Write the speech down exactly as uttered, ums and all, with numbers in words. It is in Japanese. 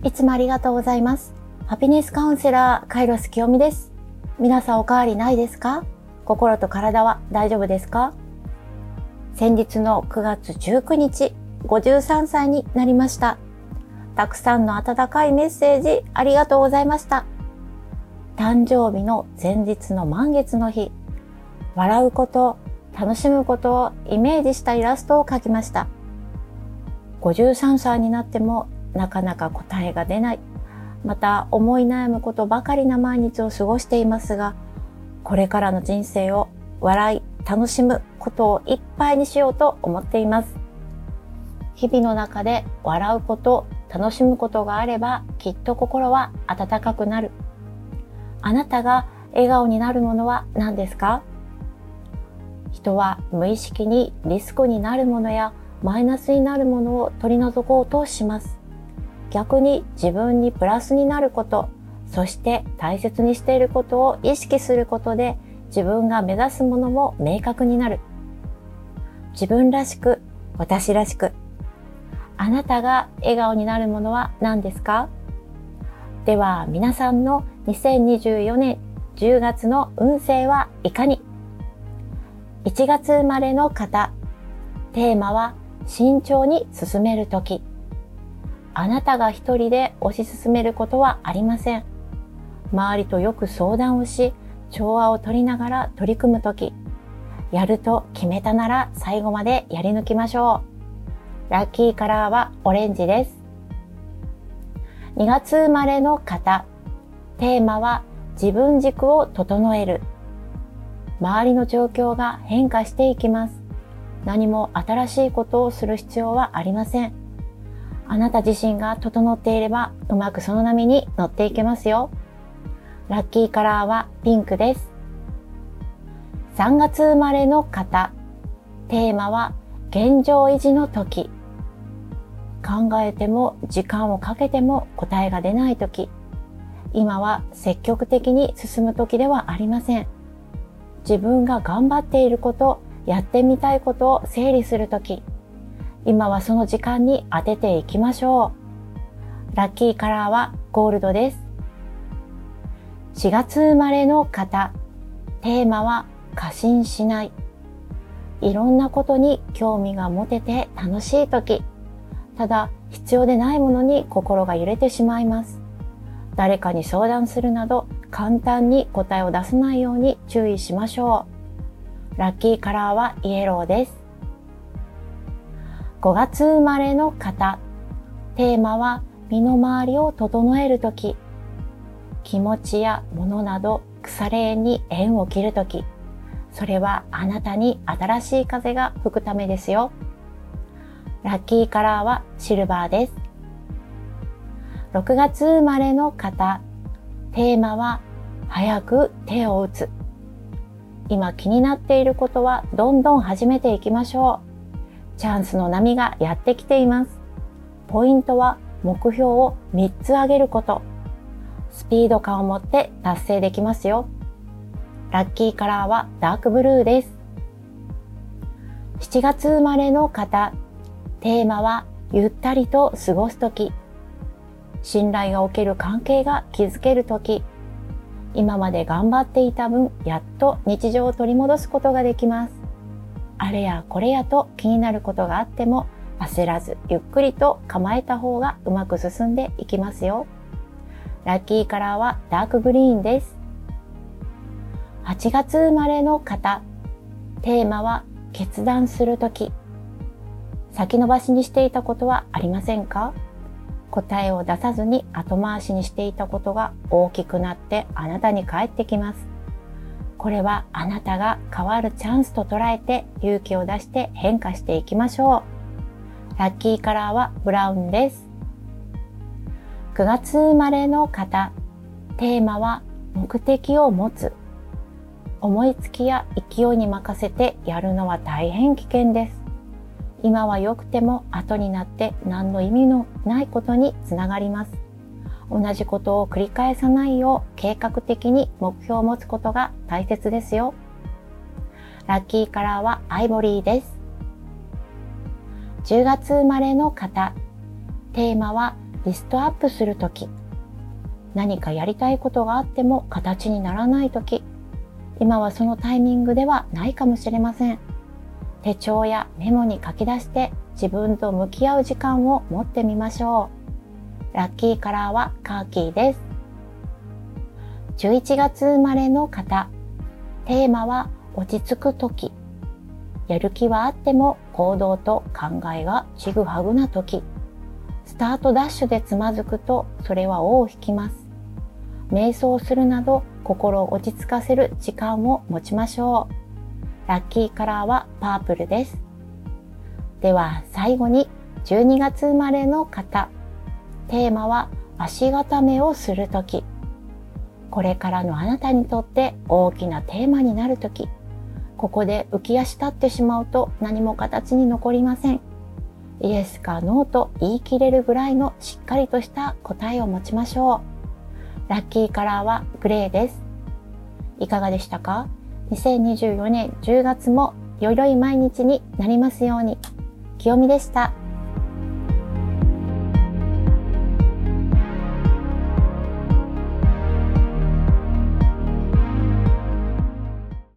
いつもありがとうございます。ハピネスカウンセラー、カイロス清美です。皆さんお変わりないですか？心と体は大丈夫ですか？先日のくがつじゅうくにち、ごじゅうさんさいになりました。たくさんの温かいメッセージありがとうございました。誕生日の前日の満月の日、笑うこと、楽しむことをイメージしたイラストを描きました。ごじゅうさんさいになってもなかなか答えが出ない。また思い悩むことばかりな毎日を過ごしていますが、これからの人生を笑い、楽しむことをいっぱいにしようと思っています。日々の中で笑うこと、楽しむことがあればきっと心は温かくなる。あなたが笑顔になるものは何ですか？人は無意識にリスクになるものやマイナスになるものを取り除こうとします。逆に自分にプラスになること、そして大切にしていることを意識することで自分が目指すものも明確になる。自分らしく、私らしく。あなたが笑顔になるものは何ですか？では皆さんのにせんにじゅうよねんじゅうがつの運勢はいかに？いちがつ生まれの方、テーマは慎重に進めるとき。あなたが一人で推し進めることはありません。周りとよく相談をし、調和を取りながら取り組むとき。やると決めたなら最後までやり抜きましょう。ラッキーカラーはオレンジです。にがつ生まれの方、テーマは自分軸を整える。周りの状況が変化していきます。何も新しいことをする必要はありません。あなた自身が整っていればうまくその波に乗っていけますよ。ラッキーカラーはピンクです。さんがつ生まれの方、テーマは現状維持の時。考えても時間をかけても答えが出ない時。今は積極的に進む時ではありません。自分が頑張っていること、やってみたいことを整理するとき、今はその時間に当てていきましょう。ラッキーカラーはゴールドです。しがつ生まれの方、テーマは過信しない。いろんなことに興味が持てて楽しいとき、ただ必要でないものに心が揺れてしまいます。誰かに相談するなど簡単に答えを出さないように注意しましょう。ラッキーカラーはイエローです。ごがつ生まれの方、テーマは身の回りを整えるとき。気持ちや物など腐れ縁に縁を切るとき。それはあなたに新しい風が吹くためですよ。ラッキーカラーはシルバーです。ろくがつ生まれの方、テーマは早く手を打つ。今気になっていることはどんどん始めていきましょう。チャンスの波がやってきています。ポイントは目標をみっつ上げること。スピード感を持って達成できますよ。ラッキーカラーはダークブルーです。しちがつ生まれの方、テーマはゆったりと過ごすとき。信頼がおける関係が築けるとき、今まで頑張っていた分、やっと日常を取り戻すことができます。あれやこれやと気になることがあっても、焦らずゆっくりと構えた方がうまく進んでいきますよ。ラッキーカラーはダークグリーンです。はちがつ生まれの方、テーマは決断するとき。先延ばしにしていたことはありませんか？答えを出さずに後回しにしていたことが大きくなってあなたに返ってきます。これはあなたが変わるチャンスと捉えて勇気を出して変化していきましょう。ラッキーカラーはブラウンです。くがつ生まれの方、テーマは目的を持つ。思いつきや勢いに任せてやるのは大変危険です。今は良くても後になって何の意味のないことにつながります。同じことを繰り返さないよう計画的に目標を持つことが大切ですよ。ラッキーカラーはアイボリーです。じゅうがつ生まれの方、テーマはリストアップするとき、何かやりたいことがあっても形にならないとき、今はそのタイミングではないかもしれません。手帳やメモに書き出して自分と向き合う時間を持ってみましょう。ラッキーカラーはカーキーです。じゅういちがつ生まれの方、テーマは落ち着くとき。やる気はあっても行動と考えがちぐはぐなとき。スタートダッシュでつまずくとそれは尾を引きます。瞑想するなど心を落ち着かせる時間を持ちましょう。ラッキーカラーはパープルです。では最後にじゅうにがつ生まれの方、テーマは足固めをするとき。これからのあなたにとって大きなテーマになるとき、ここで浮き足立ってしまうと何も形に残りません。イエスかノーと言い切れるぐらいのしっかりとした答えを持ちましょう。ラッキーカラーはグレーです。いかがでしたか？にせんにじゅうよねんじゅうがつもよいよい毎日になりますように。きよみでした。